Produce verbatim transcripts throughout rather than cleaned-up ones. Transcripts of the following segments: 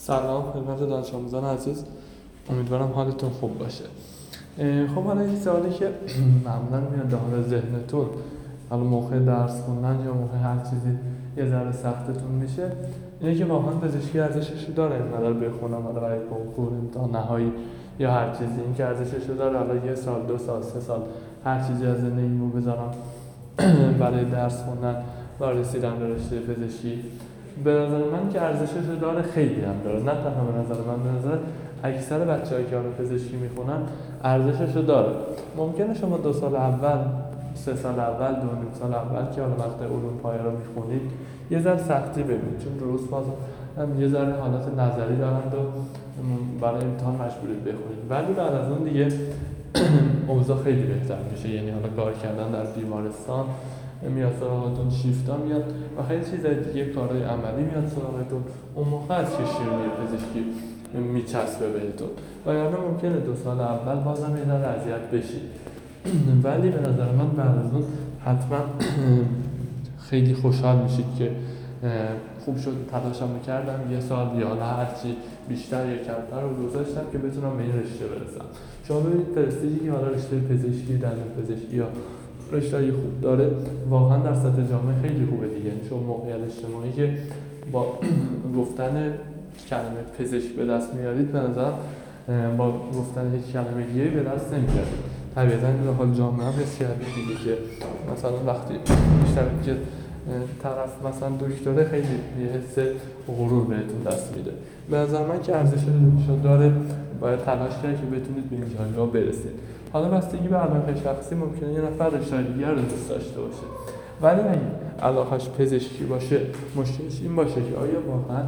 سلام خدمت دانش آموزان عزیز، امیدوارم حالتون خوب باشه. خب حالا این سوالی که معمولا میاد داخل ذهنتون حالا موقع درس خوندن یا موقع هر چیزی یه ذره سختتون میشه اینه که واقعا پزشکی ارزشش داره اینقدر بخونم حالا برای کنکور امتحان نهایی یا هر چیزی، این که ارزشش داره حالا یه سال دو سال سه سال هر چیزی از زندگیمو بذارم برای درس خوندن و رسیدن به رشته پزشکی. به نظر من که ارزشش داره، خیلی هم داره، نه تنها به نظر من، به نظر اکثر بچه‌هایی که حالا پزشکی میخونن ارزشش داره. ممکنه شما دو سال اول، سه سال اول، دو نیم سال اول که حالا مقطع علوم پایه رو میخونید یه ذره سختی ببینید، چون دروس باز هم یه ذره حالت نظری دارند و برای امتحان مجبورید بخونید، ولی بعد از اون دیگه اوضاع خیلی بهتر میشه. یعنی حالا کار کردن در بیمارستان میاد سراغتون، شیفتا میاد و خیلی چیزای دیگه، کارهای عملی میاد سراغتون. اون موقع از که شیرینی پزشکی میچسبه بهتون و یعنی ممکنه دو سال اول بازم یه ذره اذیت بشید، ولی به نظر من بعد از اون حتما خیلی خوشحال میشید که خوب شد تلاشم میکردم یه سال یا هرچی بیشتر یا کمتر رو گذاشتم که بتونم به این رشته برسم. شما ببینید پرستیژی که حالا رشته پزشکی، دندون پزشکی یا رشته‌ای خوب داره واقعا در سطح جامعه خیلی خوبه دیگه. چون موقعیت اجتماعی که با گفتن کلمه پزشک به دست میارید به نظر با گفتن یک کلمه دیگه به دست نمیارید. طبیعتاً به حال جامعه هم حس کرده دیگه که مثلا وقتی بیشتر که طرف مثلا دکتره خیلی یه حس غرور بهتون دست میده. به نظر من که ارزش داره، باید تلاش کرد که بتونید به این جایگاه برسید. حالا بستگی به علاقه شخصی ممکنه یه نفر رشته دیگر رو دوست داشته باشه، ولی اگه علاقهش پزشکی باشه مشکلش این باشه که آیا واقعا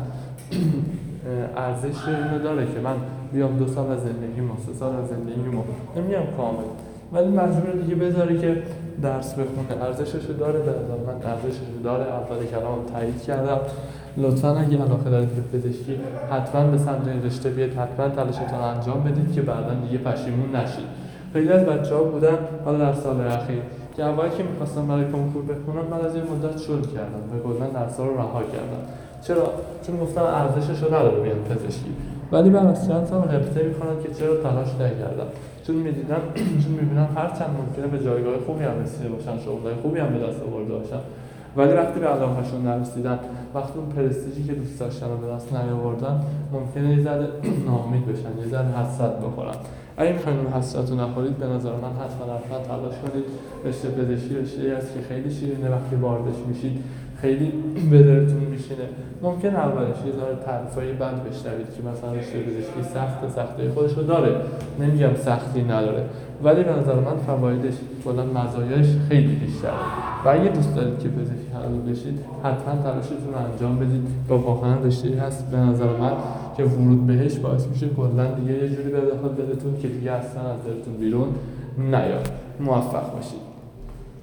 ارزش اینو داره که من بیام دو سال از زندگیمو، سه سال از زندگیمو، نمیگم کامل، ولی مجبور دیگه بذاری که درس بخونه. ارزشش داره، به نظر من ارزشش داره. اول کلام تایید کردم. لطفاً اگه علاقه دارید به پزشکی حتما به سمت این رشته بیاید، حتما تلاشتون انجام بدید که بعداً دیگه پشیمون نشید. خیلی از بچه‌ها بودن حالا در سال اخیر که اولی که می‌خواستن برای کنکور بخونن بعد از یه مدت شل کردن و کلاً درس‌ها رو رها کردن. چرا؟ چون گفتن ارزشش رو نداره بیان پزشکی، ولی بعد از چند سال غبطه می‌کنن که چرا تلاش نکردن. چون می‌دیدن چون می‌بینن هرچند ممکنه به جایگاه خوبی هم رسیده باشن، شغلای خوبی هم به دست آورده باشن، ولی وقتی به علاقه‌شون نرسیدن، وقتی اون پرستیژی که دوست داشتن رو به دست نیاوردن، ممکنه یه ذره ناامید بشن، یه ذره حسرت بخورن. اگه می‌خواید اون حسرت رو نخورید، به نظر من حتما حتما تلاش کنید. رشته پزشکی رشته‌ای است که خیلی شیرینه، وقتی واردش میشید خیلی به دلتون میشینه. ممکن اولش یه ذره تعریفای بد بشنوید که مثلا رشته پزشکی سخت، سختی خودش رو داره، نمیگم سختی نداره، ولی به نظر من فوایدش، کلا مزایاش خیلی بیشتره. و اگه دوست دارید که پزشکی حلال بشید، حتما تلاشتون رو انجام بدید. با واقعا رشته‌ای هست به نظر من که ورود بهش باعث میشه کلا دیگه یه جوری به داخل دلتون که دیگه اصلا از دلتون بیرون نیاد. موفق باشید.